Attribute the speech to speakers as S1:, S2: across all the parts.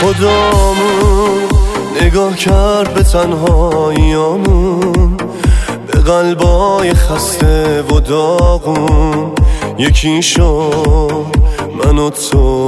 S1: خدامون نگاه کرد به تنهاییامون، به قلبای خسته و داغون. یکی شد من و تو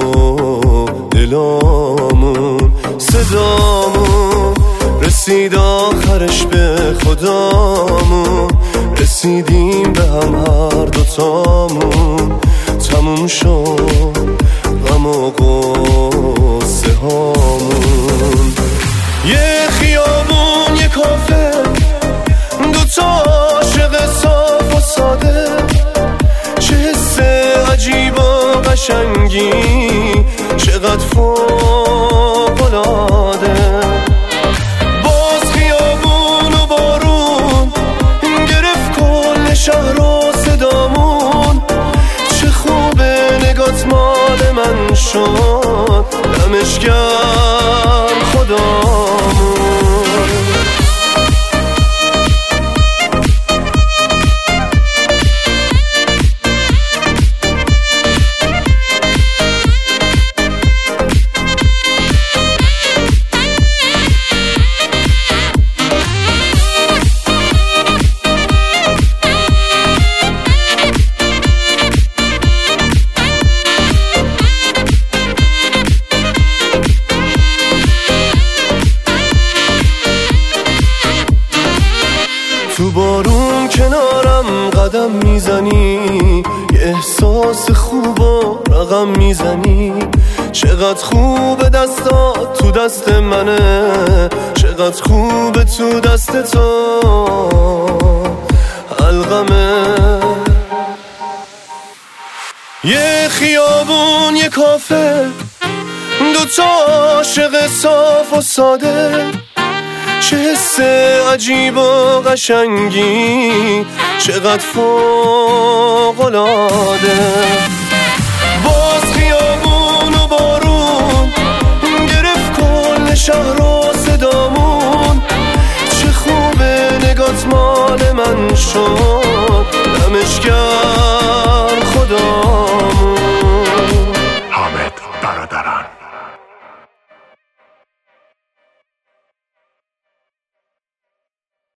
S1: دلامون، صدامون رسید آخرش به خدامون. رسیدیم به هم هر دوتامون، تموم شد غم و غصه هامون. یه خیابون یه کافه، دوتا عاشق صاف و ساده، چه حس عجیب و قشنگی، چقدر فوق‌العاده. باز خیابون و بارون گرفت کل شهر و صدامون. چه خوبه نگات مال من شد، دمش گرم خدامون. تو بارون کنارم قدم میزنی، یه احساس خوب و رقم میزنی. چقدر خوبه دستات تو دست منه، چقدر خوبه تو دست تو حلقمه. یه خیابون یه کافه، دوتا عاشق صاف و ساده، چه حس عجیب و قشنگی، چقدر فوق‌العاده. باز خیابون و بارون گرفت کل شهر و صدامون. چه خوبه نگات مال من شد،